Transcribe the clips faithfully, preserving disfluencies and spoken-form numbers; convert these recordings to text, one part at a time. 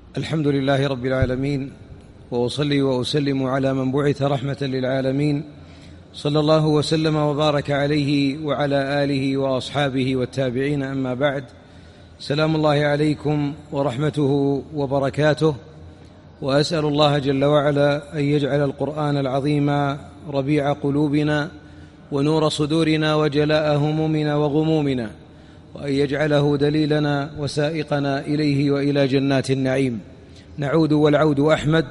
الحمد لله رب العالمين، وأصلي وأسلم على من بعث رحمة للعالمين، صلى الله وسلم وبارك عليه وعلى آله وأصحابه والتابعين، أما بعد. سلام الله عليكم ورحمته وبركاته، وأسأل الله جل وعلا أن يجعل القرآن العظيم ربيع قلوبنا ونور صدورنا وجلاء همومنا وغمومنا، وأن يجعله دليلنا وسائقنا إليه وإلى جنات النعيم. نعود والعود أحمد،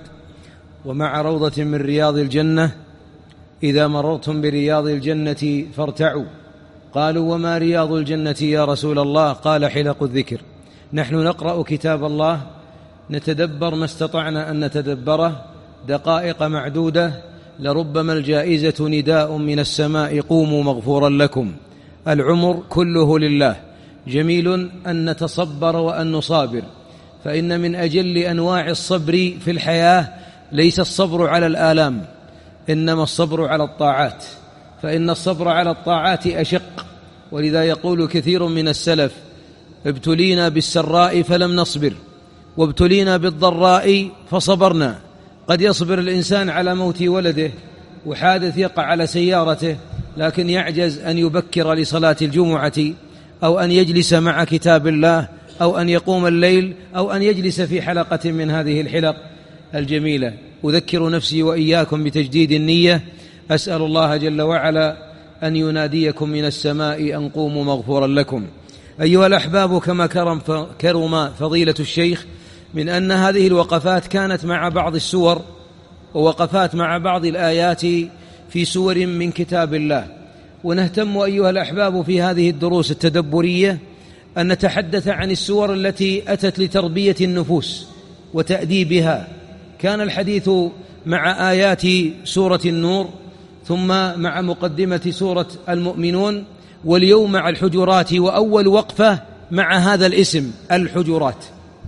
ومع روضة من رياض الجنة. إذا مررتم برياض الجنة فارتعوا. قالوا: وما رياض الجنة يا رسول الله؟ قال: حلق الذكر. نحن نقرأ كتاب الله، نتدبر ما استطعنا أن نتدبره، دقائق معدودة، لربما الجائزة نداء من السماء: قوموا مغفورا لكم. العمر كله لله، جميل أن نتصبر وأن نصابر، فإن من أجل أنواع الصبر في الحياة ليس الصبر على الآلام، إنما الصبر على الطاعات، فإن الصبر على الطاعات أشق. ولذا يقول كثير من السلف: ابتلينا بالسراء فلم نصبر، وابتلينا بالضراء فصبرنا. قد يصبر الإنسان على موت ولده وحادث يقع على سيارته، لكن يعجز أن يبكر لصلاة الجمعة، أو أن يجلس مع كتاب الله، أو أن يقوم الليل، أو أن يجلس في حلقة من هذه الحلق الجميلة. أذكر نفسي وإياكم بتجديد النية. أسأل الله جل وعلا أن يناديكم من السماء أن قوموا مغفورا لكم. أيها الأحباب، كما كرم كرم فضيلة الشيخ من أن هذه الوقفات كانت مع بعض السور، ووقفات مع بعض الآيات في سور من كتاب الله، ونهتم أيها الأحباب في هذه الدروس التدبرية أن نتحدث عن السور التي أتت لتربية النفوس وتأديبها. كان الحديث مع آيات سورة النور، ثم مع مقدمة سورة المؤمنون، واليوم مع الحجرات، وأول وقفة مع هذا الاسم الحجرات.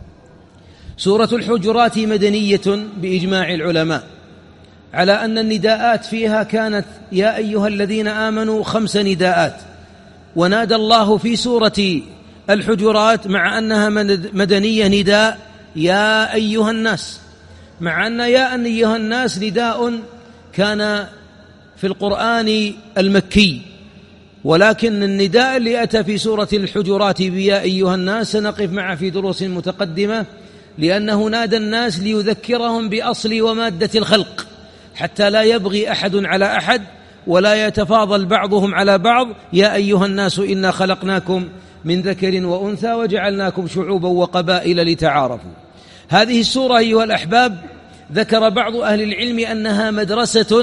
سورة الحجرات مدنية بإجماع العلماء، على أن النداءات فيها كانت يا أيها الذين آمنوا خمس نداءات، ونادى الله في سورة الحجرات مع أنها مدنية نداء يا أيها الناس، مع أن يا أيها الناس نداء كان في القرآن المكي، ولكن النداء اللي أتى في سورة الحجرات بيا أيها الناس سنقف معه في دروس متقدمة، لأنه نادى الناس ليذكرهم بأصل ومادة الخلق، حتى لا يبغي أحد على أحد ولا يتفاضل بعضهم على بعض. يا أيها الناس إنا خلقناكم من ذكر وأنثى وجعلناكم شعوبا وقبائل لتعارفوا. هذه السورة أيها الأحباب ذكر بعض أهل العلم أنها مدرسة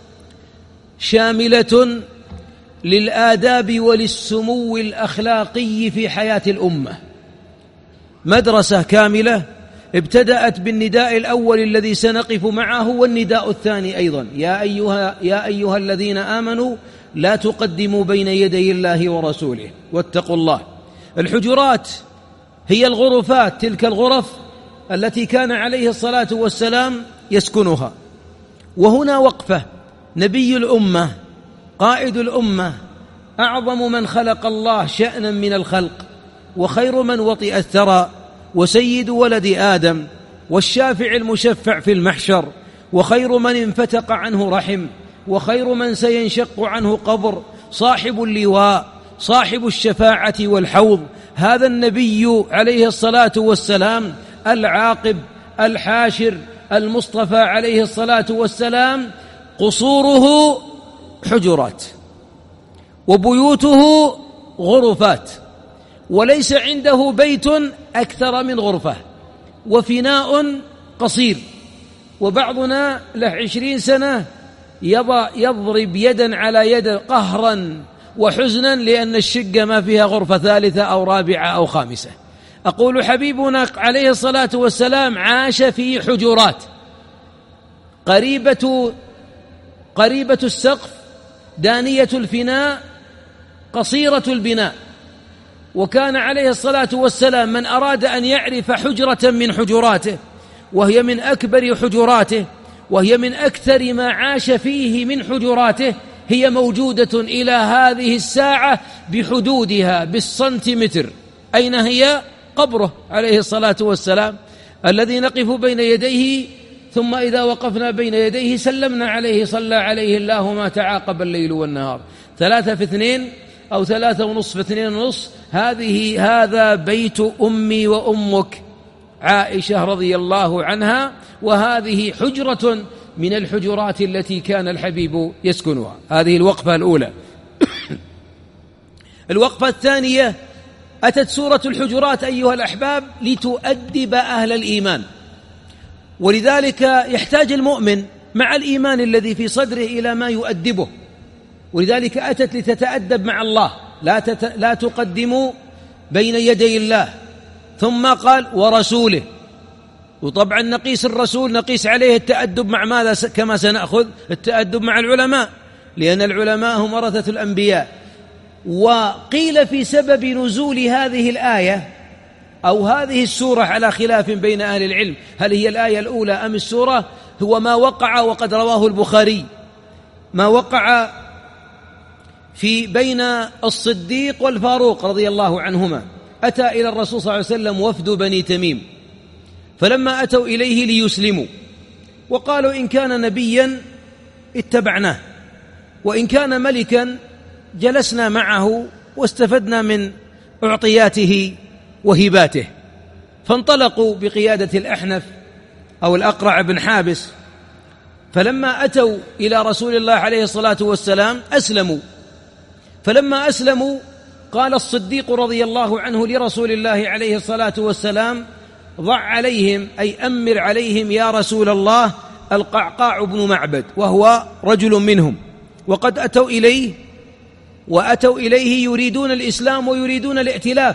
شاملة للآداب وللسمو الأخلاقي في حياة الأمة، مدرسة كاملة ابتدأت بالنداء الأول الذي سنقف معه، والنداء الثاني أيضا يا أيها, يا أيها الذين آمنوا لا تقدموا بين يدي الله ورسوله واتقوا الله. الحجرات هي الغرفات، تلك الغرف التي كان عليه الصلاة والسلام يسكنها. وهنا وقفة. نبي الأمة، قائد الأمة، أعظم من خلق الله شأنا من الخلق، وخير من وطئ الثرى، وسيد ولد آدم، والشافع المشفع في المحشر، وخير من انفتق عنه رحم، وخير من سينشق عنه قبر، صاحب اللواء، صاحب الشفاعة والحوض. هذا النبي عليه الصلاة والسلام العاقب الحاشر المصطفى عليه الصلاة والسلام، قصوره حجرات وبيوته غرفات، وليس عنده بيت أكثر من غرفة، وفناء قصير. وبعضنا له عشرين سنة يضرب يدا على يد قهرا وحزنا لأن الشقة ما فيها غرفة ثالثة أو رابعة أو خامسة. أقول حبيبنا عليه الصلاة والسلام عاش في حجرات قريبة قريبة السقف، دانية الفناء، قصيرة البناء. وكان عليه الصلاة والسلام من أراد أن يعرف حجرة من حجراته، وهي من أكبر حجراته، وهي من أكثر ما عاش فيه من حجراته، هي موجودة إلى هذه الساعة بحدودها بالسنتيمتر. أين هي؟ قبره عليه الصلاة والسلام. الذي نقف بين يديه ثم إذا وقفنا بين يديه سلمنا عليه صلى عليه الله ما تعاقب الليل والنهار. ثلاثة في اثنين أو ثلاثة ونصف في اثنين ونصف، هذه هذا بيت أمي وأمك عائشة رضي الله عنها، وهذه حجرة من الحجرات التي كان الحبيب يسكنها. هذه الوقفة الأولى. الوقفة الثانية، أتت سورة الحجرات أيها الأحباب لتؤدب أهل الإيمان، ولذلك يحتاج المؤمن مع الإيمان الذي في صدره إلى ما يؤدبه، ولذلك أتت لتتأدب مع الله، لا, تت... لا تقدموا بين يدي الله. ثم قال ورسوله، وطبعا نقيس الرسول نقيس عليه التأدب مع ماذا؟ كما سنأخذ التأدب مع العلماء، لأن العلماء هم ورثة الأنبياء. وقيل في سبب نزول هذه الآية أو هذه السورة على خلاف بين أهل العلم، هل هي الآية الأولى أم السورة؟ هو ما وقع وقد رواه البخاري، ما وقع في بين الصديق والفاروق رضي الله عنهما. أتى إلى الرسول صلى الله عليه وسلم وفد بني تميم، فلما أتوا إليه ليسلموا وقالوا إن كان نبيا اتبعناه، وإن كان ملكا جلسنا معه واستفدنا من أعطياته وهباته. فانطلقوا بقيادة الأحنف أو الأقرع بن حابس، فلما أتوا إلى رسول الله عليه الصلاة والسلام أسلموا. فلما أسلموا قال الصديق رضي الله عنه لرسول الله عليه الصلاة والسلام ضع عليهم أي أمر عليهم يا رسول الله القعقاع بن معبد، وهو رجل منهم، وقد أتوا إليه وأتوا إليه يريدون الإسلام ويريدون الائتلاف،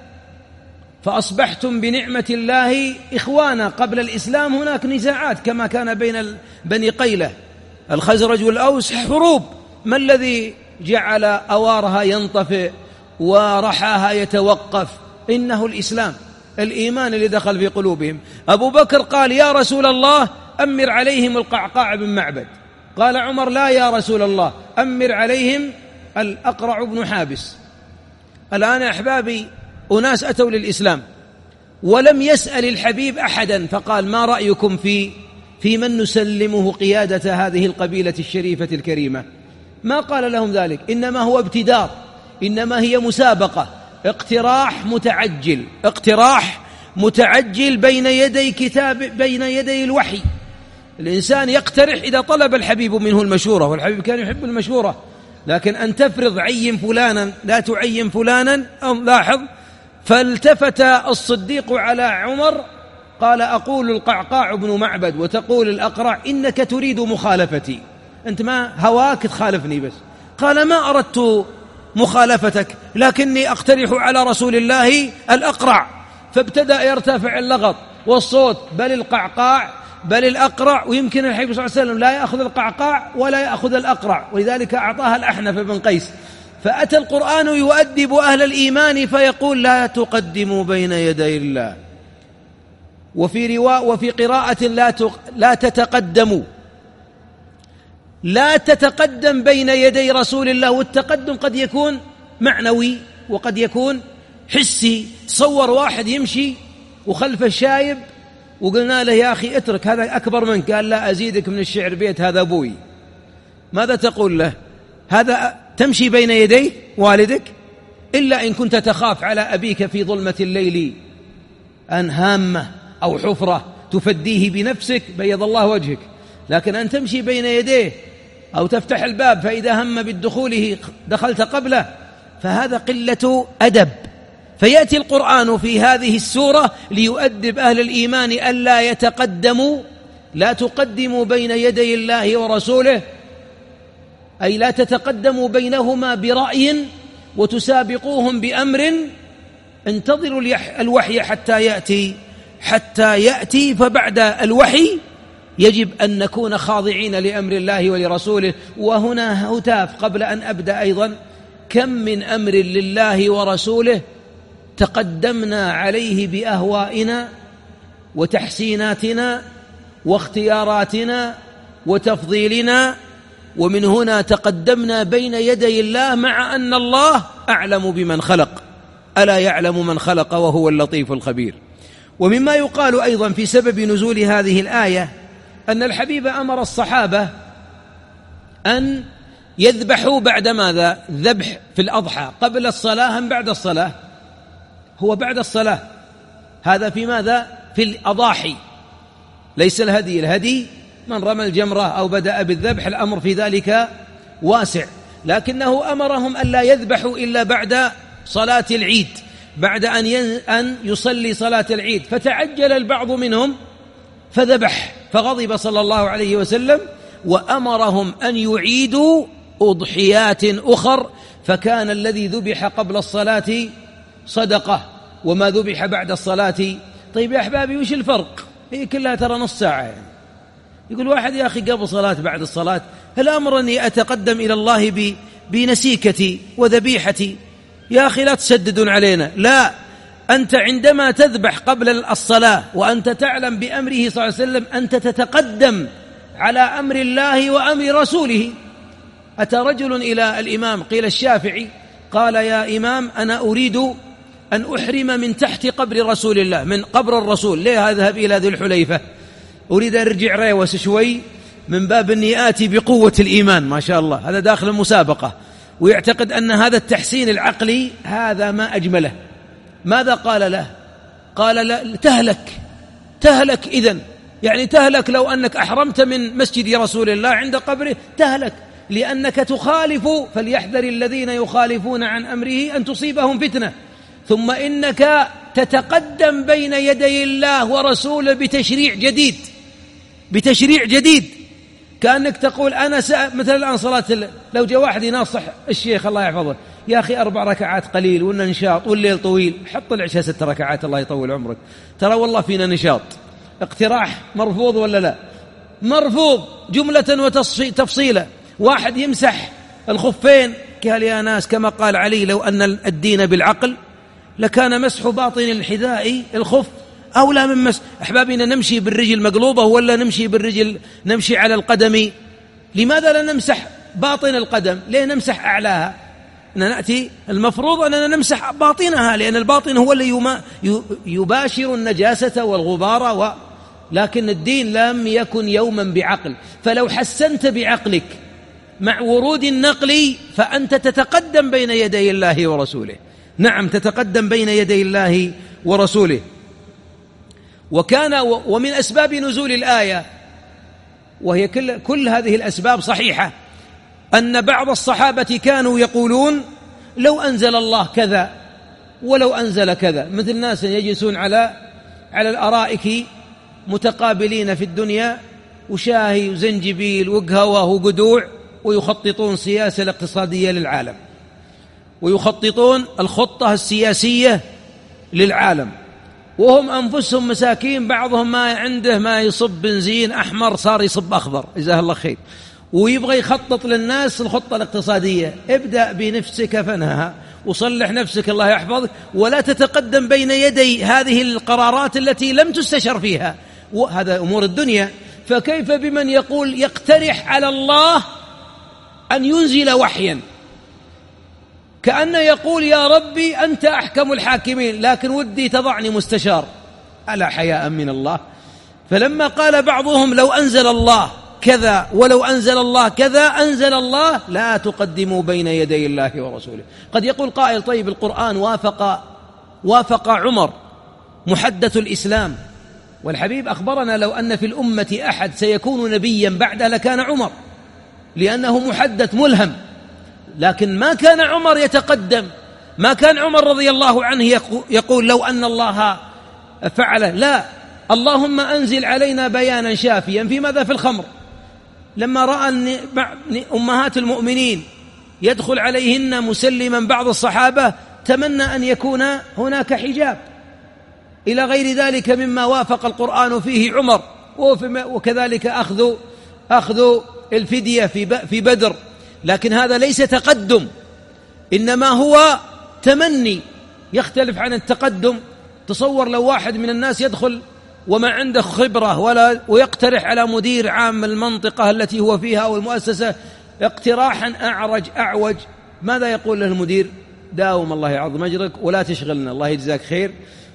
فأصبحتم بنعمة الله إخوانا. قبل الإسلام هناك نزاعات كما كان بين بني قيلة الخزرج والأوس حروب، ما الذي جعل أوارها ينطفئ ورحاها يتوقف؟ إنه الإسلام، الإيمان اللي دخل في قلوبهم. أبو بكر قال يا رسول الله أمر عليهم القعقاع بن معبد، قال عمر لا يا رسول الله أمر عليهم الأقرع بن حابس. الآن يا أحبابي أناس أتوا للإسلام ولم يسأل الحبيب أحدا، فقال ما رأيكم في في من نسلمه قيادة هذه القبيلة الشريفة الكريمة؟ ما قال لهم ذلك، إنما هو ابتدار، إنما هي مسابقة، اقتراح متعجل، اقتراح متعجل بين يدي كتاب، بين يدي الوحي. الإنسان يقترح إذا طلب الحبيب منه المشورة، والحبيب كان يحب المشورة، لكن أن تفرض عين فلانا لا تعين فلانا. لاحظ، فالتفت الصديق على عمر قال أقول القعقاع بن معبد وتقول الأقرع إنك تريد مخالفتي، أنت ما هواك تخالفني بس. قال ما أردت مخالفتك، لكني أقترح على رسول الله الأقرع. فابتدأ يرتفع اللغط والصوت، بل القعقاع بل الأقرع، ويمكن الحبيب صلى الله عليه وسلم لا يأخذ القعقاع ولا يأخذ الأقرع، ولذلك أعطاها الأحنف بن قيس. فأتى القرآن يؤدب أهل الإيمان فيقول لا تقدموا بين يدي الله، وفي رواء وفي قراءة لا لا تتقدموا، لا تتقدم بين يدي رسول الله. والتقدم قد يكون معنوي وقد يكون حسي. تصور واحد يمشي وخلف الشايب وقلنا له يا أخي اترك هذا أكبر منك، قال لا أزيدك من الشعر بيت هذا أبوي، ماذا تقول له؟ هذا تمشي بين يدي والدك، إلا إن كنت تخاف على أبيك في ظلمة الليل أن هامة أو حفرة تفديه بنفسك بيض الله وجهك، لكن أن تمشي بين يديه أو تفتح الباب فإذا هم بالدخول دخلت قبله، فهذا قلة أدب. فيأتي القرآن في هذه السورة ليؤدب أهل الإيمان ألا يتقدموا، لا تقدموا بين يدي الله ورسوله، أي لا تتقدموا بينهما برأي وتسابقوهم بأمر، انتظروا الوحي حتى يأتي حتى يأتي فبعد الوحي يجب أن نكون خاضعين لأمر الله ولرسوله. وهنا هتاف قبل أن أبدأ أيضا، كم من أمر لله ورسوله تقدمنا عليه بأهوائنا وتحسيناتنا واختياراتنا وتفضيلنا، ومن هنا تقدمنا بين يدي الله مع أن الله أعلم بمن خلق، ألا يعلم من خلق وهو اللطيف الخبير. ومما يقال أيضا في سبب نزول هذه الآية أن الحبيب أمر الصحابة أن يذبحوا بعد ماذا؟ ذبح في الأضحى قبل الصلاة أم بعد الصلاة؟ هو بعد الصلاة. هذا في ماذا؟ في الأضاحي، ليس الهدي. الهدي من رمى الجمرة أو بدأ بالذبح الأمر في ذلك واسع، لكنه أمرهم أن لا يذبحوا إلا بعد صلاة العيد، بعد أن أن يصلي صلاة العيد. فتعجل البعض منهم فذبح، فغضب صلى الله عليه وسلم وأمرهم أن يعيدوا أضحيات أخر، فكان الذي ذبح قبل الصلاة صدقة وما ذبح بعد الصلاة. طيب يا أحبابي، وش الفرق؟ هي كلها ترى نص ساعة يعني. يقول واحد يا أخي قبل صلاة بعد الصلاة، هل أمرني أتقدم إلى الله بنسيكتي وذبيحتي؟ يا أخي لا تسددون علينا. لا، أنت عندما تذبح قبل الصلاة وأنت تعلم بأمره صلى الله عليه وسلم أنت تتقدم على أمر الله وأمر رسوله. أتى رجل إلى الإمام قيل الشافعي قال يا إمام أنا أريد أن أحرم من تحت قبر رسول الله، من قبر الرسول، ليه أذهب إلى ذي الحليفة؟ أريد أن أرجع ريوس شوي من باب أني آتي بقوة الإيمان. ما شاء الله، هذا داخل المسابقة ويعتقد أن هذا التحسين العقلي هذا ما أجمله. ماذا قال له؟ قال لا، تهلك تهلك إذن، يعني تهلك لو أنك أحرمت من مسجد رسول الله عند قبره، تهلك لأنك تخالف. فليحذر الذين يخالفون عن أمره أن تصيبهم فتنة. ثم إنك تتقدم بين يدي الله ورسوله بتشريع جديد، بتشريع جديد، كأنك تقول أنا سأ... مثل الآن صلاة ال... لو جاء واحد يناصح الشيخ الله يحفظه، يا أخي أربع ركعات قليل وإن نشاط والليل طويل، حط العشاء ست ركعات الله يطول عمرك، ترى والله فينا نشاط. اقتراح مرفوض ولا لا؟ مرفوض جملة وتفصيلا. واحد يمسح الخفين، قال يا ناس كما قال علي لو أن الدين بالعقل لكان مسح باطن الحذاء الخف أولى من مسح. أحبابنا نمشي بالرجل مقلوبة ولا نمشي بالرجل نمشي على القدم؟ لماذا لا نمسح باطن القدم؟ ليه نمسح أعلاها؟ نأتي المفروض أننا نمسح باطنها، لأن الباطن هو اللي يباشر النجاسة والغبار و... لكن الدين لم يكن يوما بعقل. فلو حسنت بعقلك مع ورود النقل فأنت تتقدم بين يدي الله ورسوله. نعم، تتقدم بين يدي الله ورسوله. وكان ومن أسباب نزول الآية، وهي كل, كل هذه الأسباب صحيحة، أن بعض الصحابة كانوا يقولون لو أنزل الله كذا ولو أنزل كذا، مثل ناس يجلسون على على الأرائك متقابلين في الدنيا وشاهي وزنجبيل وقهوة وقدوع، ويخططون سياسة الاقتصادية للعالم، ويخططون الخطة السياسية للعالم، وهم أنفسهم مساكين، بعضهم ما عنده ما يصب بنزين أحمر صار يصب أخضر جزاه الله خير، ويبغى يخطط للناس الخطة الاقتصادية. ابدأ بنفسك فنها وصلح نفسك الله يحفظك، ولا تتقدم بين يدي هذه القرارات التي لم تستشر فيها، وهذا أمور الدنيا. فكيف بمن يقول يقترح على الله أن ينزل وحيا، كأنه يقول يا ربي أنت أحكم الحاكمين لكن ودي تضعني مستشار، ألا حياء من الله. فلما قال بعضهم لو أنزل الله كذا ولو أنزل الله كذا، أنزل الله لا تقدموا بين يدي الله ورسوله. قد يقول قائل طيب القرآن وافق وافق عمر محدث الإسلام، والحبيب أخبرنا لو أن في الأمة أحد سيكون نبيا بعده لكان عمر، لأنه محدث ملهم. لكن ما كان عمر يتقدم، ما كان عمر رضي الله عنه يقول لو أن الله فعل، لا، اللهم أنزل علينا بيانا شافيا في ماذا؟ في الخمر. لما رأى أن أمهات المؤمنين يدخل عليهن مسلما بعض الصحابة تمنى أن يكون هناك حجاب، إلى غير ذلك مما وافق القرآن فيه عمر. وكذلك أخذ أخذ الفدية في بدر. لكن هذا ليس تقدم، إنما هو تمني، يختلف عن التقدم. تصور لو واحد من الناس يدخل وما عنده خبرة ولا ويقترح على مدير عام المنطقة التي هو فيها أو المؤسسة اقتراحا أعرج أعوج، ماذا يقول له المدير؟ داوم الله يعظم أجرك ولا تشغلنا، الله يجزاك خير،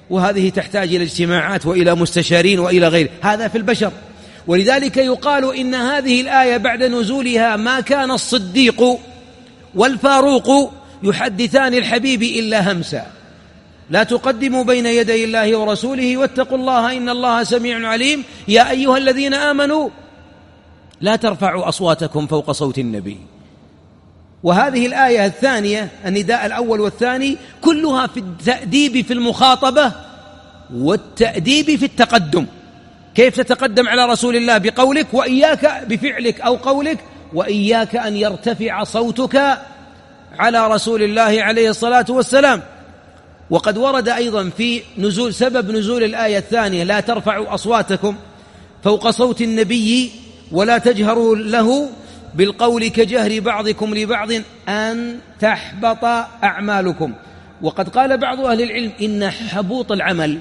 وهذه تحتاج إلى اجتماعات وإلى مستشارين وإلى غيره، هذا في البشر. ولذلك يقال إن هذه الآية بعد نزولها ما كان الصديق والفاروق يحدثان الحبيب إلا همسا: لا تقدموا بين يدي الله ورسوله واتقوا الله إن الله سميع عليم، يا أيها الذين آمنوا لا ترفعوا أصواتكم فوق صوت النبي. وهذه الآية الثانية، النداء الأول والثاني، كلها في التأديب في المخاطبة والتأديب في التقدم. كيف تتقدم على رسول الله؟ بقولك، وإياك بفعلك أو قولك، وإياك أن يرتفع صوتك على رسول الله عليه الصلاة والسلام. وقد ورد أيضا في نزول سبب نزول الآية الثانية: لا ترفعوا أصواتكم فوق صوت النبي ولا تجهروا له بالقول كجهر بعضكم لبعض أن تحبط أعمالكم. وقد قال بعض أهل العلم إن حبوط العمل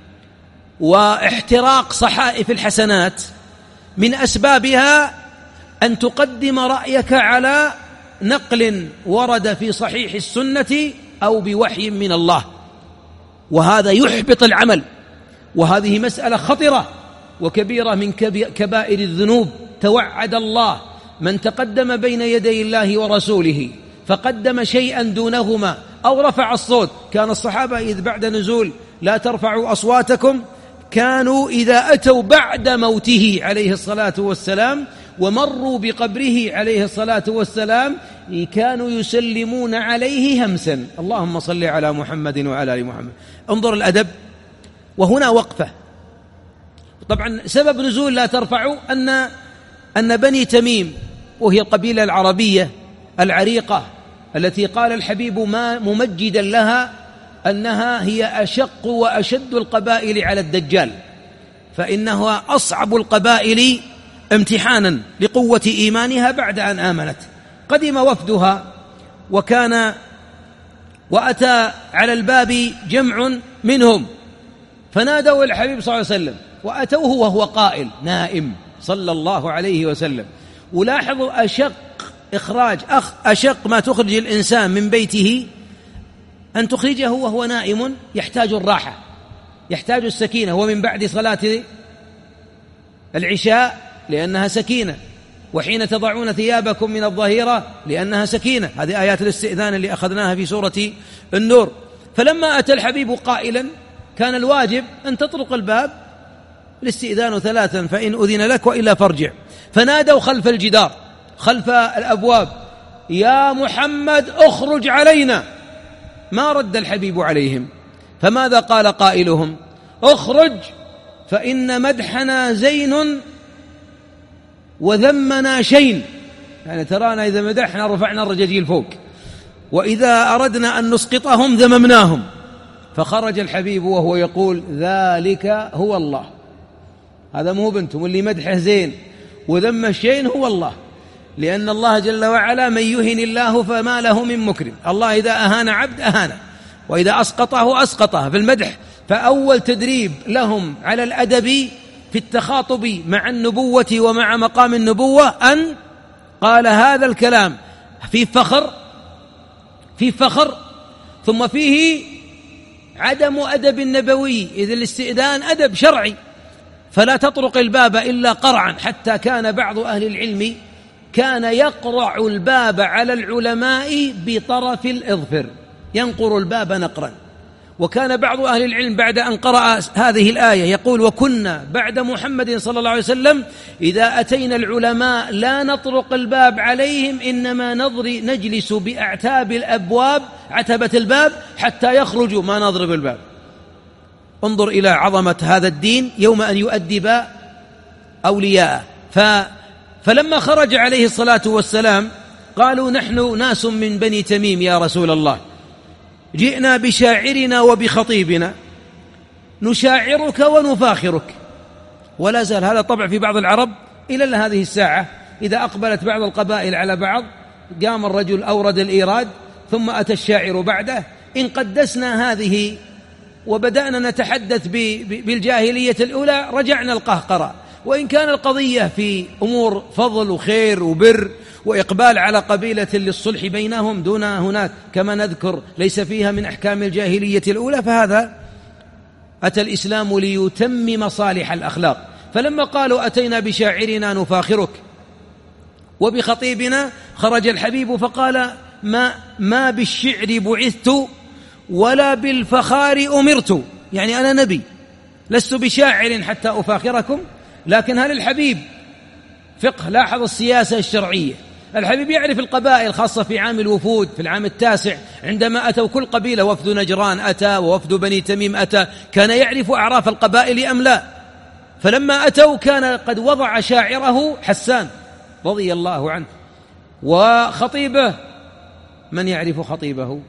واحتراق صحائف الحسنات من أسبابها أن تقدم رأيك على نقل ورد في صحيح السنة أو بوحي من الله، وهذا يحبط العمل. وهذه مسألة خطرة وكبيرة من كبائر الذنوب. توعد الله من تقدم بين يدي الله ورسوله فقدم شيئا دونهما أو رفع الصوت. كان الصحابة إذ بعد نزول لا ترفعوا أصواتكم كانوا إذا أتوا بعد موته عليه الصلاة والسلام ومروا بقبره عليه الصلاة والسلام كانوا يسلمون عليه همسا: اللهم صل على محمد وعلى آل محمد. انظر الأدب. وهنا وقفة. طبعا سبب نزول لا ترفعوا أن أن بني تميم، وهي القبيلة العربية العريقة التي قال الحبيب ما ممجدا لها أنها هي أشق وأشد القبائل على الدجال، فإنها أصعب القبائل امتحانا لقوة إيمانها بعد أن آمنت. قدم وفدها وكان وأتى على الباب جمع منهم فنادوا الحبيب صلى الله عليه وسلم، وأتوه وهو قائل نائم صلى الله عليه وسلم. ولاحظوا أشق إخراج أخ أشق ما تخرج الإنسان من بيته أن تخرجه وهو نائم، يحتاج الراحة، يحتاج السكينة. ومن بعد صلاة العشاء لأنها سكينة، وحين تضعون ثيابكم من الظهيرة لأنها سكينة. هذه آيات الاستئذان اللي أخذناها في سورة النور. فلما أتى الحبيب قائلا كان الواجب أن تطرق الباب، الاستئذان ثلاثا فإن أذن لك وإلا فارجع. فنادوا خلف الجدار خلف الأبواب: يا محمد اخرج علينا. ما رد الحبيب عليهم. فماذا قال قائلهم؟ اخرج فإن مدحنا زين وذمنا شين. يعني ترانا إذا مدحنا رفعنا الرجاجيل فوق، وإذا أردنا أن نسقطهم ذممناهم. فخرج الحبيب وهو يقول ذلك هو الله. هذا مو بنتم، اللي مدحه زين وذم الشين هو الله، لأن الله جل وعلا من يهن الله فما له من مكرم. الله إذا أهان عبد أهانه، وإذا أسقطه أسقطه في المدح. فأول تدريب لهم على الأدب في التخاطب مع النبوة ومع مقام النبوة أن قال هذا الكلام في فخر في فخر ثم فيه عدم أدب النبوي، إذ الاستئذان أدب شرعي. فلا تطرق الباب إلا قرعا، حتى كان بعض أهل العلم كان يقرع الباب على العلماء بطرف الإظفر، ينقر الباب نقرا. وكان بعض أهل العلم بعد أن قرأ هذه الآية يقول: وكنا بعد محمد صلى الله عليه وسلم إذا أتينا العلماء لا نطرق الباب عليهم، إنما نضري نجلس بأعتاب الأبواب، عتبة الباب، حتى يخرجوا، ما نضرب الباب. انظر إلى عظمة هذا الدين يوم أن يؤدب أولياءه. ف فلما خرج عليه الصلاة والسلام قالوا: نحن ناس من بني تميم يا رسول الله، جئنا بشاعرنا وبخطيبنا نشاعرك ونفاخرك. ولا زال هذا طبع في بعض العرب إلى هذه الساعة. إذا أقبلت بعض القبائل على بعض قام الرجل أورد الإيراد ثم أتى الشاعر بعده. إن قدسنا هذه وبدأنا نتحدث بالجاهلية الأولى رجعنا القهقرة. وإن كان القضية في أمور فضل وخير وبر وإقبال على قبيلة للصلح بينهم دون هناك كما نذكر ليس فيها من أحكام الجاهلية الأولى، فهذا أتى الإسلام ليتمم صالح الأخلاق. فلما قالوا أتينا بشاعرنا نفاخرك وبخطيبنا، خرج الحبيب فقال ما, ما بالشعر بعثت ولا بالفخار أمرت، يعني أنا نبي لست بشاعر حتى أفاخركم. لكن هل الحبيب فقه؟ لاحظ السياسة الشرعية، الحبيب يعرف القبائل، خاصة في عام الوفود في العام التاسع عندما أتوا كل قبيلة، وفد نجران أتى ووفد بني تميم أتى، كان يعرف أعراف القبائل أم لا؟ فلما أتوا كان قد وضع شاعره حسان رضي الله عنه، وخطيبه من يعرف خطيبه؟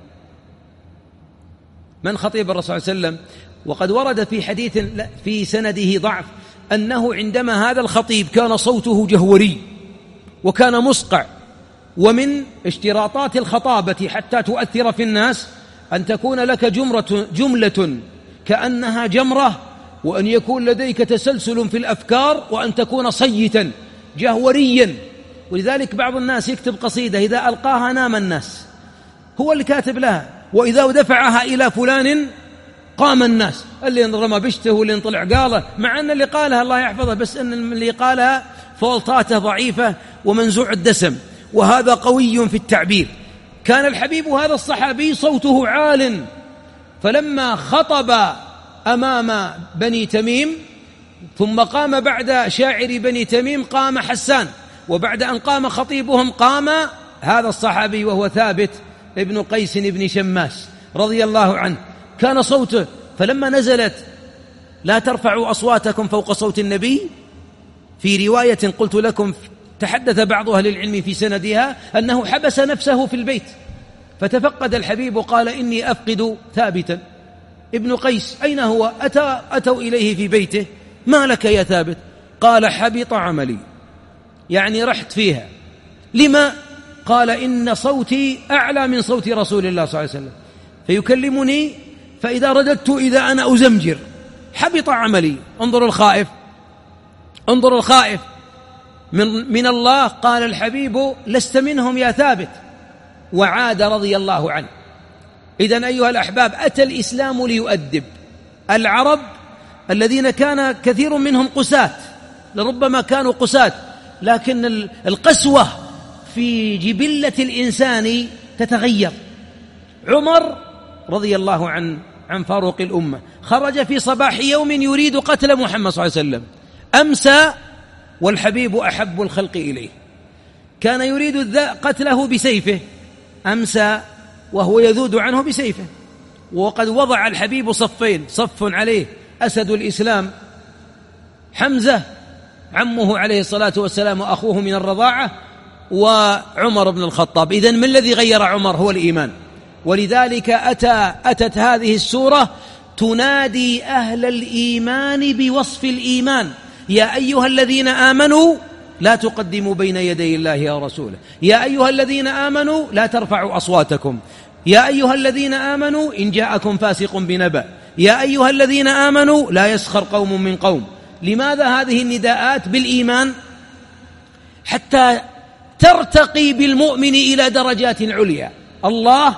من خطيب الرسول صلى الله عليه وسلم؟ وقد ورد في حديث في سنده ضعف أنه عندما هذا الخطيب كان صوته جهوري وكان مسقع، ومن اشتراطات الخطابة حتى تؤثر في الناس أن تكون لك جمرة جملة كأنها جمرة، وأن يكون لديك تسلسل في الأفكار، وأن تكون صيتا جهوريا. ولذلك بعض الناس يكتب قصيدة إذا ألقاها نام الناس، هو اللي كاتب لها، وإذا دفعها إلى فلان قام الناس، اللي رمى بشته واللي انطلع قاله، مع أن اللي قالها الله يحفظه، بس أن اللي قالها فولطاته ضعيفة ومنزوع الدسم، وهذا قوي في التعبير. كان الحبيب هذا الصحابي صوته عال، فلما خطب أمام بني تميم ثم قام بعد شاعر بني تميم قام حسان، وبعد أن قام خطيبهم قام هذا الصحابي وهو ثابت ابن قيس بن شماس رضي الله عنه، كان صوته. فلما نزلت لا ترفعوا أصواتكم فوق صوت النبي، في رواية قلت لكم تحدث بعض أهل العلم في سندها أنه حبس نفسه في البيت، فتفقد الحبيب وقال إني أفقد ثابتا ابن قيس، أين هو؟ أتى أتوا إليه في بيته، ما لك يا ثابت؟ قال حبط عملي، يعني رحت فيها. لما؟ قال إن صوتي أعلى من صوت رسول الله صلى الله عليه وسلم، فيكلمني فإذا رددت إذا أنا أزمجر، حبط عملي. انظروا الخائف، انظروا الخائف من, من الله. قال الحبيب لست منهم يا ثابت، وعاد رضي الله عنه. إذن أيها الأحباب، أتى الإسلام ليؤدب العرب الذين كان كثير منهم قساة، لربما كانوا قساة، لكن القسوة في جبلة الإنسان تتغير. عمر رضي الله عن عن فاروق الأمة خرج في صباح يوم يريد قتل محمد صلى الله عليه وسلم، أمسى والحبيب أحب الخلق إليه، كان يريد قتله بسيفه، أمسى وهو يذود عنه بسيفه. وقد وضع الحبيب صفين، صف عليه أسد الإسلام حمزة عمه عليه الصلاة والسلام وأخوه من الرضاعة، وعمر بن الخطاب. إذن من الذي غير عمر؟ هو الإيمان. ولذلك أتى أتت هذه السورة تنادي أهل الإيمان بوصف الإيمان: يا أيها الذين آمنوا لا تقدموا بين يدي الله ورسوله، يا أيها الذين آمنوا لا ترفعوا أصواتكم، يا أيها الذين آمنوا إن جاءكم فاسق بنبأ، يا أيها الذين آمنوا لا يسخر قوم من قوم. لماذا هذه النداءات بالإيمان؟ حتى ترتقي بالمؤمن إلى درجات عليا. الله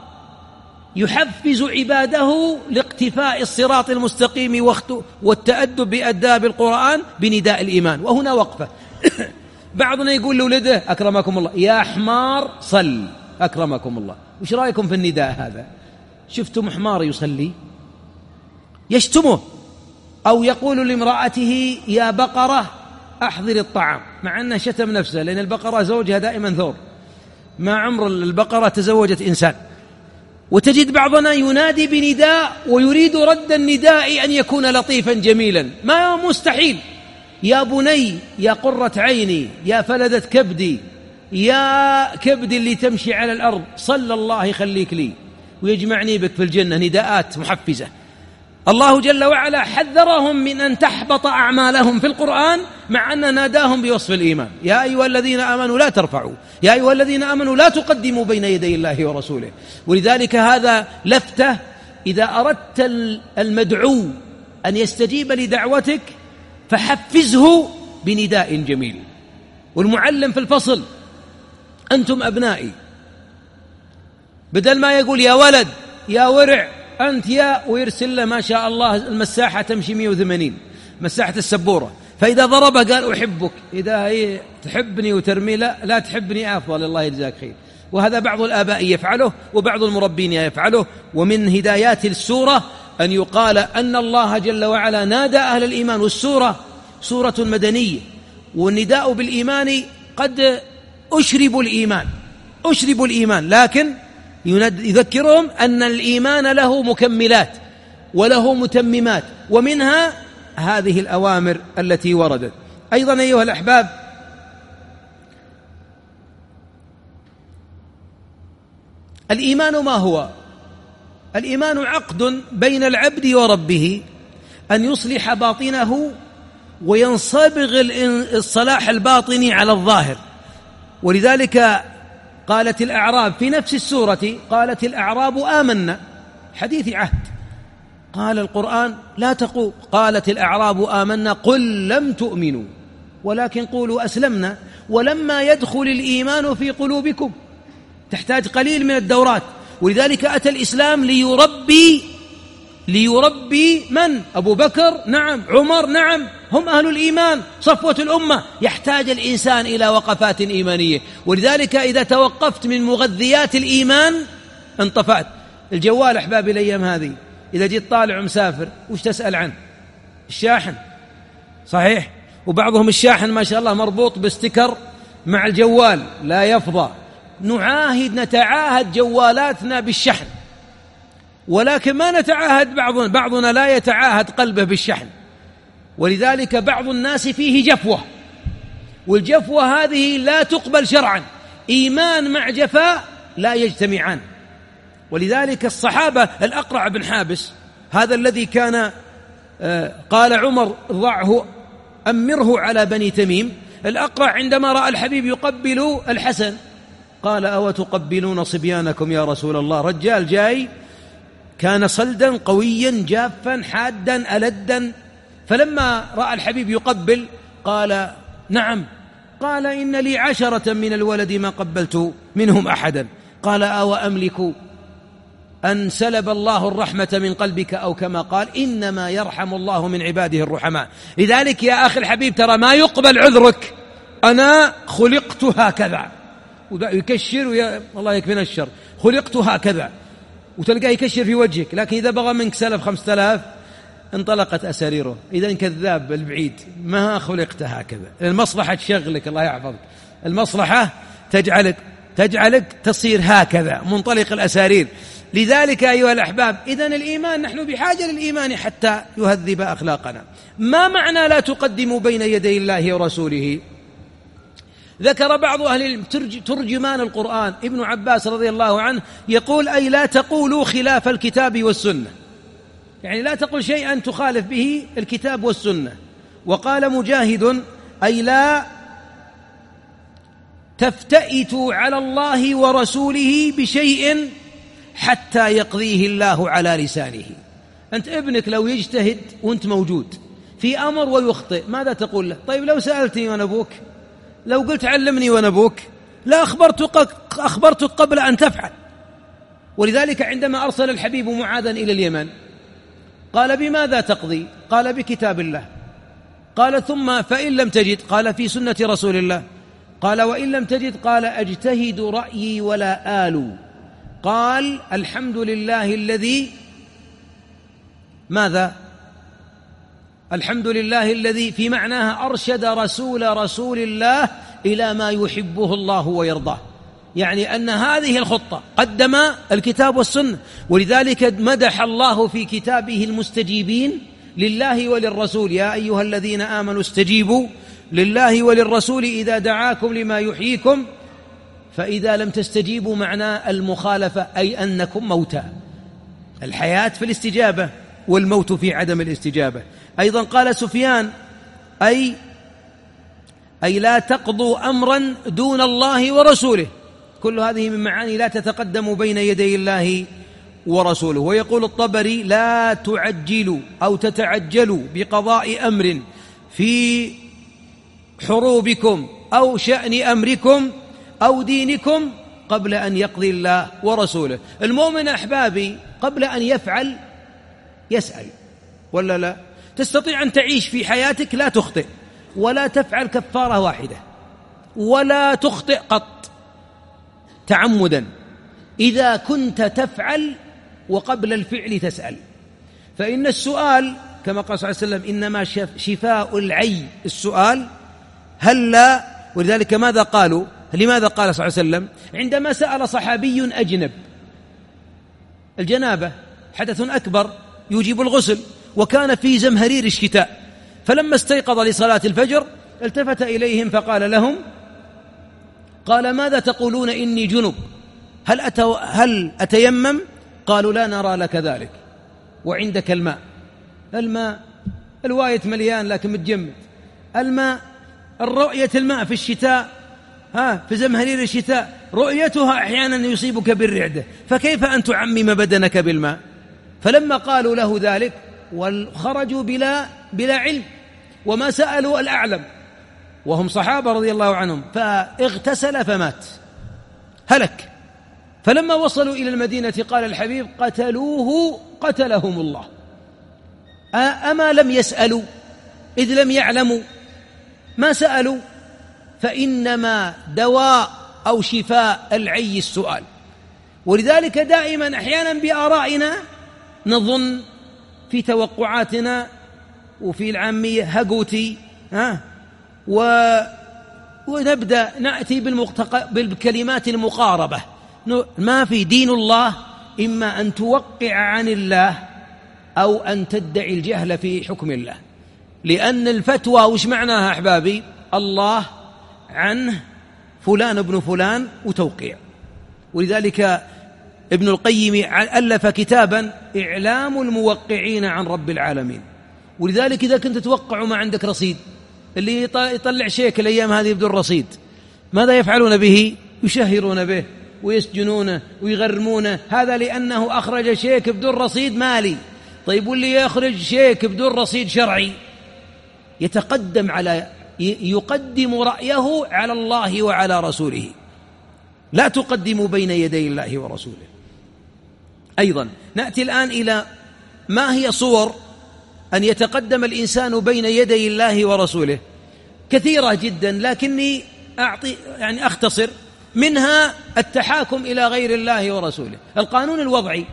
يحفز عباده لاقتفاء الصراط المستقيم والتأدب بأداب القرآن بنداء الإيمان. وهنا وقفة. بعضنا يقول لولده أكرمكم الله يا حمار صل، أكرمكم الله. وش رأيكم في النداء هذا؟ شفتم حمار يصلي؟ يشتمه، أو يقول لامرأته يا بقرة أحضر الطعام، مع أنه شتم نفسه، لأن البقرة زوجها دائما ثور، ما عمر البقرة تزوجت إنسان. وتجد بعضنا ينادي بنداء ويريد رد النداء أن يكون لطيفا جميلا، ما مستحيل. يا بني، يا قرة عيني، يا فلذة كبدي، يا كبدي اللي تمشي على الأرض، صلى الله يخليك لي ويجمعني بك في الجنة. نداءات محفزة. الله جل وعلا حذرهم من أن تحبط أعمالهم في القرآن، مع أن ناداهم بوصف الإيمان: يا أيها الذين آمنوا لا ترفعوا، يا أيها الذين آمنوا لا تقدموا بين يدي الله ورسوله. ولذلك هذا لفتة: إذا أردت المدعو أن يستجيب لدعوتك فحفزه بنداء جميل. والمعلم في الفصل: أنتم أبنائي، بدل ما يقول يا ولد يا ورع أنت يا ويرسل له ما شاء الله المساحة تمشي مئة وثمانين مساحة السبورة، فإذا ضربه قال أحبك، إذا هي تحبني وترمي لا لا تحبني أفضل الله يجزاك خير. وهذا بعض الآباء يفعله وبعض المربين يفعله. ومن هدايات السورة أن يقال أن الله جل وعلا نادى أهل الإيمان، والسورة سورة مدنية، والنداء بالإيمان قد أشربوا الإيمان أشربوا الإيمان لكن يذكرهم أن الإيمان له مكملات وله متممات، ومنها هذه الأوامر التي وردت. أيضا أيها الأحباب، الإيمان ما هو؟ الإيمان عقد بين العبد وربه أن يصلح باطنه وينصبغ الصلاح الباطني على الظاهر. ولذلك قالت الأعراب في نفس السورة، قالت الأعراب آمنا، حديث عهد، قال القرآن لا تقول قالت الأعراب آمنا قل لم تؤمنوا ولكن قولوا أسلمنا ولما يدخل الإيمان في قلوبكم. تحتاج قليل من الدورات. ولذلك أتى الإسلام ليربي ليربي من؟ أبو بكر، نعم، عمر، نعم، هم أهل الإيمان، صفوة الأمة. يحتاج الإنسان إلى وقفات إيمانية. ولذلك إذا توقفت من مغذيات الإيمان انطفأت. الجوال أحبابي الأيام هذه إذا جيت طالع مسافر وش تسأل عنه؟ الشاحن، صحيح؟ وبعضهم الشاحن ما شاء الله مربوط باستيكر مع الجوال لا يفضى. نعاهد نتعاهد جوالاتنا بالشحن، ولكن ما نتعاهد بعضنا بعضنا لا يتعاهد قلبه بالشحن. ولذلك بعض الناس فيه جفوة، والجفوة هذه لا تقبل شرعا. إيمان مع جفاء لا يجتمعان. ولذلك الصحابة، الأقرع بن حابس هذا الذي كان قال عمر ضعه أمره على بني تميم، الأقرع عندما رأى الحبيب يقبل الحسن قال أو تقبلون صبيانكم يا رسول الله؟ رجال جاي كان صلدا قويا جافا حادا ألدا، فلما رأى الحبيب يقبل قال نعم. قال إن لي عشرة من الولد ما قبلت منهم أحدا. قال أو أملك أن سلب الله الرحمة من قلبك، أو كما قال إنما يرحم الله من عباده الرحماء. لذلك يا أخي الحبيب ترى ما يقبل عذرك، أنا خلقت هكذا، ويكشر ويا الله يكفينا الشر، خلقت هكذا، وتلقاه يكشر في وجهك. لكن إذا بغى منك سلف خمسة آلاف انطلقت أساريره. إذن كذاب البعيد، ما خلقت هكذا. المصلحة تشغلك، الله يحفظك، المصلحة تجعلك تجعلك تصير هكذا منطلق الأسارير. لذلك أيها الأحباب، إذن الإيمان نحن بحاجة للإيمان حتى يهذب أخلاقنا. ما معنى لا تقدموا بين يدي الله ورسوله؟ ذكر بعض أهل العلم ترجمان القرآن ابن عباس رضي الله عنه يقول أي لا تقولوا خلاف الكتاب والسنة، يعني لا تقل شيئا تخالف به الكتاب والسنة. وقال مجاهد أي لا تفتئتوا على الله ورسوله بشيء حتى يقضيه الله على لسانه. أنت ابنك لو يجتهد وأنت موجود في أمر ويخطئ ماذا تقول له؟ طيب لو سألتني وأنا أبوك، لو قلت علمني وأنا أبوك، لا أخبرتك, أخبرتك قبل أن تفعل. ولذلك عندما أرسل الحبيب معاذا إلى اليمن قال بماذا تقضي؟ قال بكتاب الله. قال ثم فإن لم تجد؟ قال في سنة رسول الله. قال وإن لم تجد؟ قال أجتهد رأيي ولا آل. قال الحمد لله الذي ماذا؟ الحمد لله الذي في معناها أرشد رسول رسول الله إلى ما يحبه الله ويرضاه، يعني أن هذه الخطة قدم الكتاب والسنة. ولذلك مدح الله في كتابه المستجيبين لله وللرسول، يا أيها الذين آمنوا استجيبوا لله وللرسول إذا دعاكم لما يحييكم، فإذا لم تستجيبوا معناه المخالفة، أي أنكم موتى. الحياة في الاستجابة والموت في عدم الاستجابة. أيضا قال سفيان أي أي لا تقضوا أمرا دون الله ورسوله. كل هذه من معاني لا تتقدموا بين يدي الله ورسوله. ويقول الطبري لا تعجلوا أو تتعجلوا بقضاء أمر في حروبكم أو شأن أمركم أو دينكم قبل أن يقضي الله ورسوله. المؤمن أحبابي قبل أن يفعل يسأل، ولا لا؟ تستطيع أن تعيش في حياتك لا تخطئ ولا تفعل كفارة واحدة ولا تخطئ قط تعمدا، إذا كنت تفعل وقبل الفعل تسأل. فإن السؤال كما قال صلى الله عليه وسلم إنما شفاء العي السؤال. هلا ولذلك ماذا قالوا؟ لماذا قال صلى الله عليه وسلم عندما سأل صحابي أجنب الجنابة حدث أكبر يوجب الغسل، وكان في زمهرير الشتاء، فلما استيقظ لصلاة الفجر التفت إليهم فقال لهم قال ماذا تقولون إني جنب، هل, أتو هل أتيمم؟ قالوا لا نرى لك ذلك وعندك الماء. الماء الواية مليان لكن متجمد. الماء الرؤية الماء في الشتاء ها في زمهرير الشتاء رؤيتها أحيانا يصيبك بالرعدة، فكيف أن تعمم بدنك بالماء؟ فلما قالوا له ذلك وخرجوا بلا, بلا علم وما سألوا الأعلم وهم صحابة رضي الله عنهم، فاغتسل فمات هلك. فلما وصلوا إلى المدينة قال الحبيب قتلوه قتلهم الله. أما لم يسألوا إذ لم يعلموا ما سألوا؟ فإنما دواء أو شفاء العي السؤال. ولذلك دائما أحيانا بآرائنا نظن في توقعاتنا وفي العامية هقوتي ها و... ونبدأ نأتي بالمقتق... بالكلمات المقاربة. ما في دين الله إما أن توقع عن الله أو أن تدعي الجهل في حكم الله، لأن الفتوى وش معناها أحبابي؟ الله عنه فلان ابن فلان وتوقيع. ولذلك ابن القيم ألف كتابا إعلام الموقعين عن رب العالمين. ولذلك إذا كنت تتوقع ما عندك رصيد، اللي يطلع شيك الأيام هذه بدون رصيد ماذا يفعلون به؟ يشهرون به ويسجنونه ويغرمونه، هذا لأنه أخرج شيك بدون رصيد مالي. طيب واللي يخرج شيك بدون رصيد شرعي يتقدم على يقدم رأيه على الله وعلى رسوله، لا تقدموا بين يدي الله ورسوله. أيضا نأتي الآن إلى ما هي صور أن يتقدم الإنسان بين يدي الله ورسوله. كثيرة جدا لكني أعطي يعني أختصر منها التحاكم إلى غير الله ورسوله. القانون الوضعي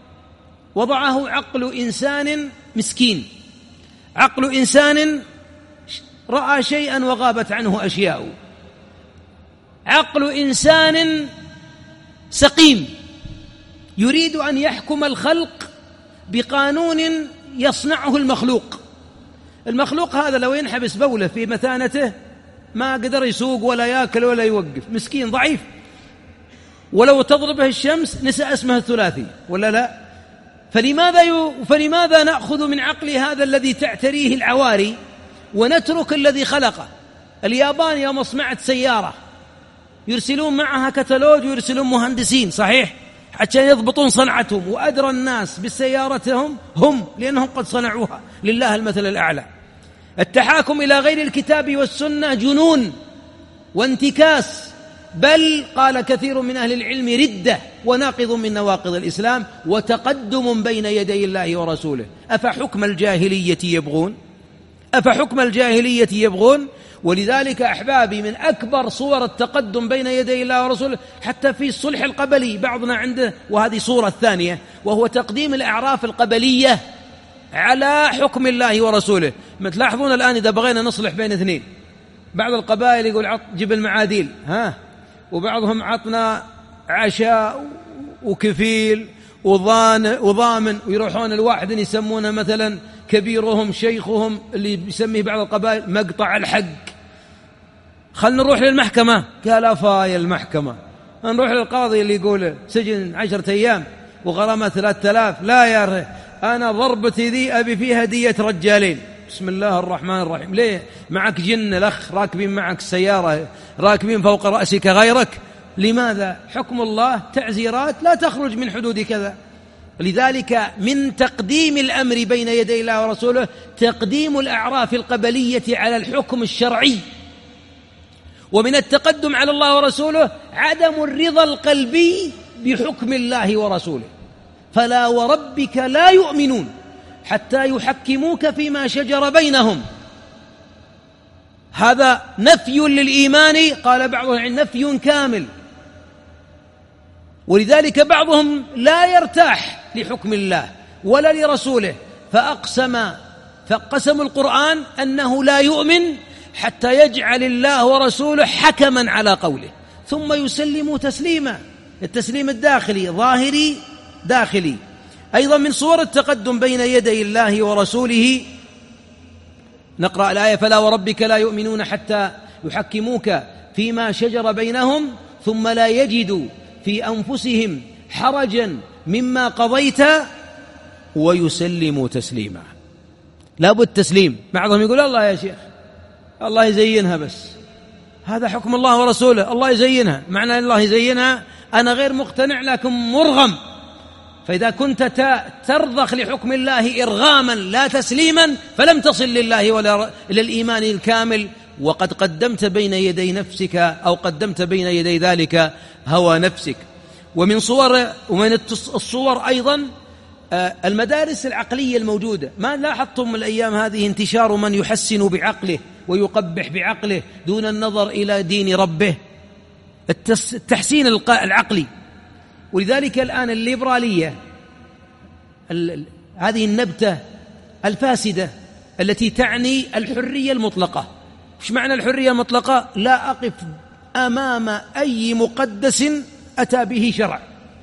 وضعه عقل إنسان مسكين، عقل إنسان رأى شيئا وغابت عنه أشياء، عقل إنسان سقيم يريد أن يحكم الخلق بقانون يصنعه المخلوق. المخلوق هذا لو ينحبس بولة في مثانته ما قدر يسوق ولا يأكل ولا يوقف، مسكين ضعيف، ولو تضربه الشمس نسى اسمه الثلاثي ولا لا؟ فلماذا, ي... فلماذا نأخذ من عقل هذا الذي تعتريه العواري ونترك الذي خلقه؟ اليابان يوم صنعت سيارة يرسلون معها كتالوج ويرسلون مهندسين صحيح حتى يضبطون صنعتهم، وأدرى الناس بالسيارتهم هم لأنهم قد صنعوها، لله المثل الأعلى. التحاكم إلى غير الكتاب والسنة جنون وانتكاس، بل قال كثير من أهل العلم ردة وناقض من نواقض الإسلام وتقدم بين يدي الله ورسوله. أفحكم الجاهلية يبغون أفحكم الجاهلية يبغون ولذلك أحبابي من أكبر صور التقدم بين يدي الله ورسوله حتى في الصلح القبلي بعضنا عنده، وهذه صورة ثانية، وهو تقديم الأعراف القبلية على حكم الله ورسوله. تلاحظون الآن إذا بغينا نصلح بين اثنين، بعض القبائل يقول عط جيب المعاديل ها، وبعضهم عطنا عشاء وكفيل وضامن، ويروحون الواحد يسمونه مثلا كبيرهم شيخهم اللي يسميه بعض القبائل مقطع الحق. خلنا نروح للمحكمة، قال أفاي المحكمة، نروح للقاضي اللي يقول سجن عشرة أيام وغرامة ثلاثة آلاف. لا يا ري، أنا ضربتي ذي أبي فيها دية رجالين. بسم الله الرحمن الرحيم. ليه؟ معك جن الأخ راكبين معك السيارة، راكبين فوق رأسك غيرك. لماذا؟ حكم الله تعزيرات لا تخرج من حدود كذا. لذلك من تقديم الأمر بين يدي الله ورسوله تقديم الأعراف القبلية على الحكم الشرعي. ومن التقدم على الله ورسوله عدم الرضا القلبي بحكم الله ورسوله. فلا وربك لا يؤمنون حتى يحكموك فيما شجر بينهم. هذا نفي للإيمان، قال بعضهم نفي كامل. ولذلك بعضهم لا يرتاح لحكم الله ولا لرسوله، فأقسم فقسم القرآن أنه لا يؤمن حتى يجعل الله ورسوله حكما على قوله، ثم يسلموا تسليما. التسليم الداخلي ظاهري داخلي. أيضا من صور التقدم بين يدي الله ورسوله نقرأ الآية: فلا وربك لا يؤمنون حتى يحكموك فيما شجر بينهم ثم لا يجدوا في أنفسهم حرجا مما قضيت ويسلموا تسليما. لا بد تسليم. بعضهم يقول الله يا شيخ الله يزينها، بس هذا حكم الله ورسوله، الله يزينها. معنى الله يزينها أنا غير مقتنع لكن مرغم. فإذا كنت ترضخ لحكم الله إرغاما لا تسليما فلم تصل لله ولا للإيمان الكامل، وقد قدمت بين يدي نفسك أو قدمت بين يدي ذلك هوى نفسك. ومن صور ومن الصور أيضا المدارس العقلية الموجودة. ما لاحظتم الأيام هذه انتشار من يحسن بعقله ويقبح بعقله دون النظر إلى دين ربه، التحسين العقلي. ولذلك الآن الليبرالية هذه النبتة الفاسدة التي تعني الحرية المطلقة. إيش معنى الحرية المطلقة؟ لا أقف أمام أي مقدس أتى به شرع،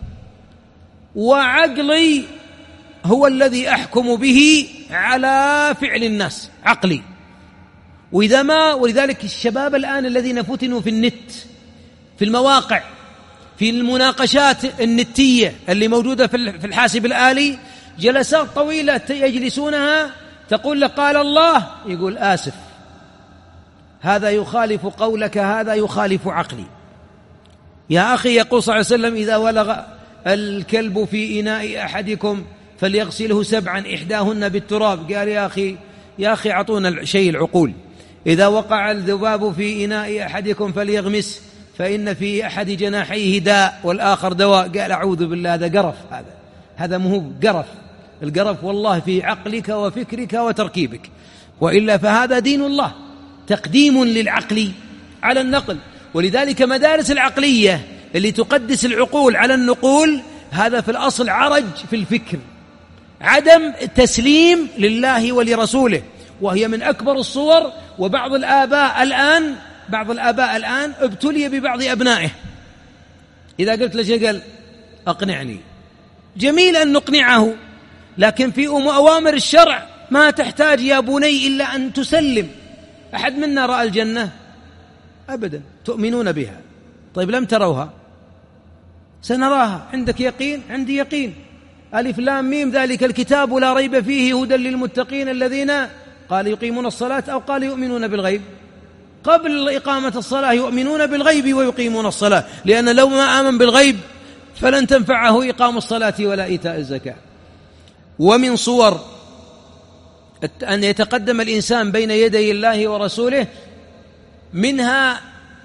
وعقلي هو الذي أحكم به على فعل الناس، عقلي. وإذا ما ولذلك الشباب الآن الذين فتنوا في النت، في المواقع، في المناقشات النتية اللي موجودة في الحاسب الآلي، جلسات طويلة يجلسونها تقول لك قال الله، يقول آسف هذا يخالف قولك، هذا يخالف عقلي. يا أخي يقول صلى الله عليه وسلم إذا ولغ الكلب في إناء أحدكم فليغسله سبعا إحداهن بالتراب. قال يا أخي يا أخي أعطونا شيء العقول. إذا وقع الذباب في إناء أحدكم فليغمس فإن في أحد جناحيه داء والآخر دواء. قال أعوذ بالله، هذا قرف، هذا هذا مو قرف. القرف والله في عقلك وفكرك وتركيبك، وإلا فهذا دين الله، تقديم للعقل على النقل. ولذلك مدارس العقلية اللي تقدس العقول على النقول هذا في الأصل عرج في الفكر، عدم التسليم لله ولرسوله، وهي من أكبر الصور. وبعض الآباء الآن بعض الآباء الآن ابتلي ببعض أبنائه، إذا قلت له شيء قال أقنعني. جميل أن نقنعه، لكن في أوامر الشرع ما تحتاج يا بني إلا أن تسلم. أحد منا رأى الجنة؟ أبدا. تؤمنون بها، طيب لم تروها؟ سنراها. عندك يقين؟ عندي يقين. ألف لام ميم ذلك الكتاب لا ريب فيه هدى للمتقين الذين قال يقيمون الصلاة أو قال يؤمنون بالغيب. قبل إقامة الصلاة يؤمنون بالغيب ويقيمون الصلاة، لأن لو ما آمن بالغيب فلن تنفعه إقام الصلاة ولا إيتاء الزكاة. ومن صور أن يتقدم الإنسان بين يدي الله ورسوله منها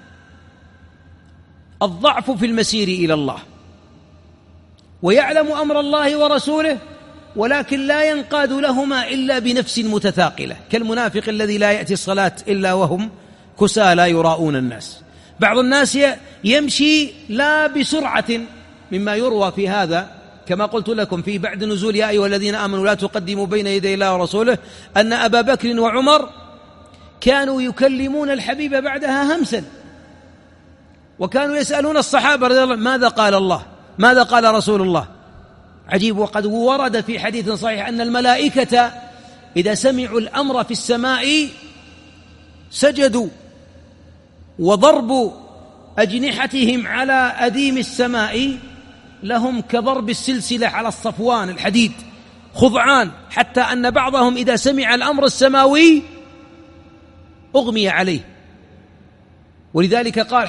الضعف في المسير إلى الله، ويعلم أمر الله ورسوله ولكن لا ينقاد لهما إلا بنفس متثاقلة، كالمنافق الذي لا يأتي الصلاة إلا وهم كسى لا يراؤون الناس. بعض الناس يمشي لا بسرعة، مما يروى في هذا كما قلت لكم في بعد نزول يا أيها الذين آمنوا لا تقدموا بين يدي الله ورسوله، أن أبا بكر وعمر كانوا يكلمون الحبيب بعدها همسا، وكانوا يسألون الصحابة رضي الله ماذا قال الله، ماذا قال رسول الله. عجيب. وقد ورد في حديث صحيح أن الملائكة إذا سمعوا الأمر في السماء سجدوا وضربوا أجنحتهم على أديم السماء لهم كضرب السلسلة على الصفوان الحديد، خضعان، حتى أن بعضهم إذا سمع الأمر السماوي أغمي عليه. ولذلك قال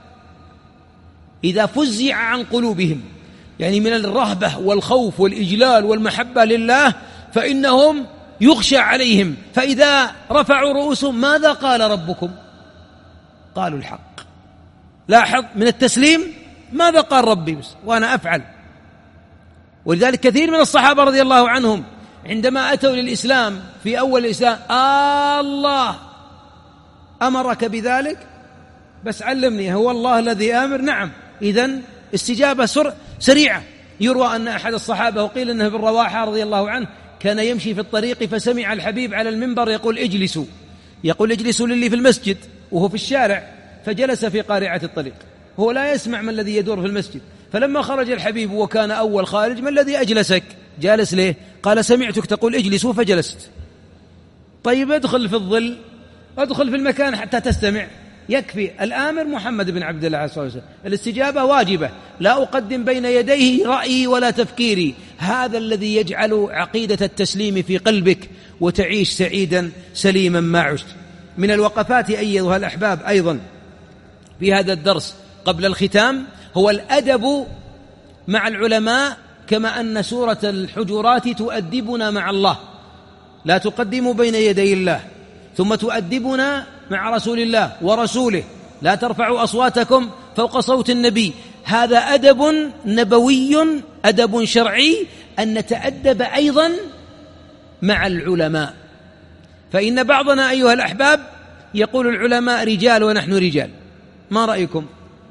إذا فزع عن قلوبهم، يعني من الرهبة والخوف والإجلال والمحبة لله، فإنهم يغشى عليهم، فإذا رفعوا رؤوسهم ماذا قال ربكم؟ قالوا الحق. لاحظ من التسليم ماذا قال ربي بس وأنا أفعل. ولذلك كثير من الصحابة رضي الله عنهم عندما أتوا للإسلام في أول الإسلام آه الله أمرك بذلك بس علمني، هو الله الذي آمر؟ نعم. إذن استجابة سر سريعة. يروى أن أحد الصحابة وقيل أنه ابن رواحة رضي الله عنه كان يمشي في الطريق فسمع الحبيب على المنبر يقول اجلسوا، يقول اجلسوا للي في المسجد وهو في الشارع، فجلس في قارعة الطريق، هو لا يسمع ما الذي يدور في المسجد. فلما خرج الحبيب وكان أول خارج: ما الذي أجلسك؟ جالس ليه؟ قال: سمعتك تقول اجلسوا فجلست. طيب ادخل في الظل، ادخل في المكان حتى تستمع، يكفي. الآمر محمد بن عبد الله عليه الصلاة والسلام، الاستجابة واجبة، لا أقدم بين يديه رأيي ولا تفكيري. هذا الذي يجعل عقيدة التسليم في قلبك وتعيش سعيدا سليما ما عشت. من الوقفات أيها الأحباب أيضا في هذا الدرس قبل الختام هو الأدب مع العلماء، كما أن سورة الحجرات تؤدبنا مع الله، لا تقدموا بين يدي الله، ثم تؤدبنا مع رسول الله ورسوله، لا ترفعوا أصواتكم فوق صوت النبي. هذا أدب نبوي، أدب شرعي، أن نتأدب أيضا مع العلماء. فإن بعضنا أيها الأحباب يقول العلماء رجال ونحن رجال. ما رأيكم؟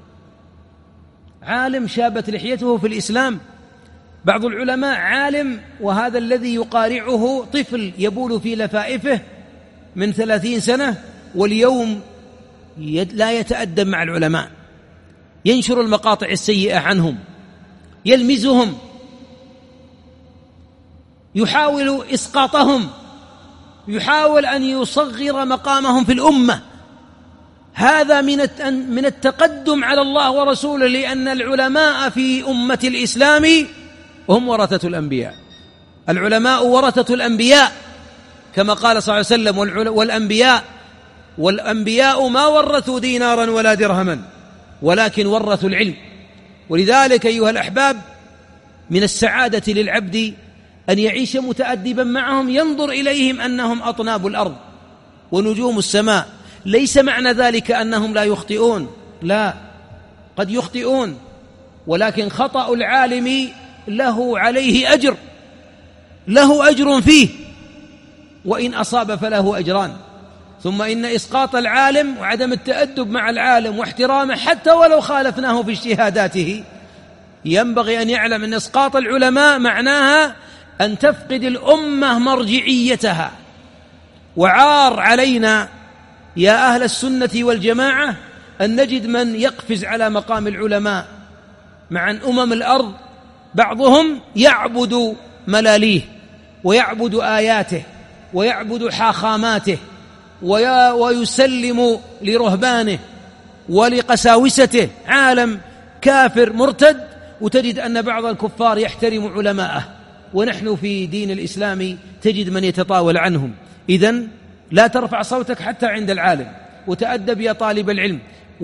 عالم شابت لحيته في الإسلام، بعض العلماء عالم وهذا الذي يقارعه طفل يبول في لفائفه من ثلاثين سنة، واليوم لا يتأدب مع العلماء، ينشر المقاطع السيئة عنهم، يلمزهم، يحاول إسقاطهم، يحاول أن يصغر مقامهم في الأمة. هذا من التقدم على الله ورسوله، لأن العلماء في أمة الإسلام هم ورثة الأنبياء. العلماء ورثة الأنبياء كما قال صلى الله عليه وسلم: والأنبياء والأنبياء ما ورثوا دينارا ولا درهما ولكن ورثوا العلم. ولذلك أيها الأحباب من السعادة للعبد أن يعيش متأدبا معهم، ينظر إليهم أنهم أطناب الأرض ونجوم السماء. ليس معنى ذلك أنهم لا يخطئون، لا، قد يخطئون، ولكن خطأ العالم له عليه أجر، له أجر فيه، وإن أصاب فله أجران. ثم إن إسقاط العالم وعدم التأدب مع العالم واحترامه حتى ولو خالفناه في اجتهاداته، ينبغي أن يعلم أن إسقاط العلماء معناها أن تفقد الأمة مرجعيتها. وعار علينا يا أهل السنة والجماعة أن نجد من يقفز على مقام العلماء، مع أن أمم الأرض بعضهم يعبد ملاليه ويعبد آياته ويعبد حاخاماته ويسلم لرهبانه ولقساوسته، عالم كافر مرتد، وتجد أن بعض الكفار يحترم علماءه، ونحن في دين الإسلام تجد من يتطاول عنهم. إذن لا ترفع صوتك حتى عند العالم، وتأدب يا طالب العلم.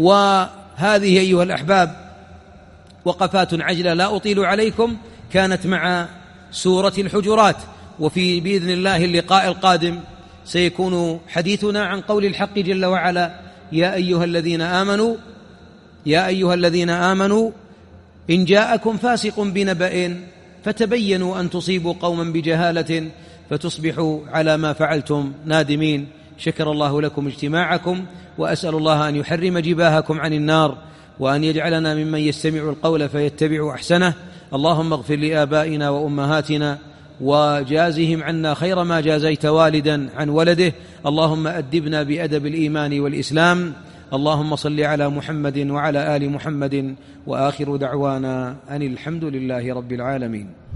وهذه أيها الأحباب وقفات عجلة لا أطيل عليكم، كانت مع سورة الحجرات. وفي بإذن الله اللقاء القادم سيكون حديثنا عن قول الحق جل وعلا: يا أيها الذين آمنوا يا أيها الذين آمنوا إن جاءكم فاسق بنبأ فتبينوا أن تصيبوا قوما بجهالة فتصبحوا على ما فعلتم نادمين. شكر الله لكم اجتماعكم، وأسأل الله أن يحرم جباهكم عن النار، وأن يجعلنا ممن يستمع القول فيتبع أحسنه. اللهم اغفر لآبائنا وأمهاتنا وجازهم عنا خير ما جازيت والدا عن ولده. اللهم أدبنا بأدب الإيمان والإسلام. اللهم صل على محمد وعلى آل محمد، وآخر دعوانا أن الحمد لله رب العالمين.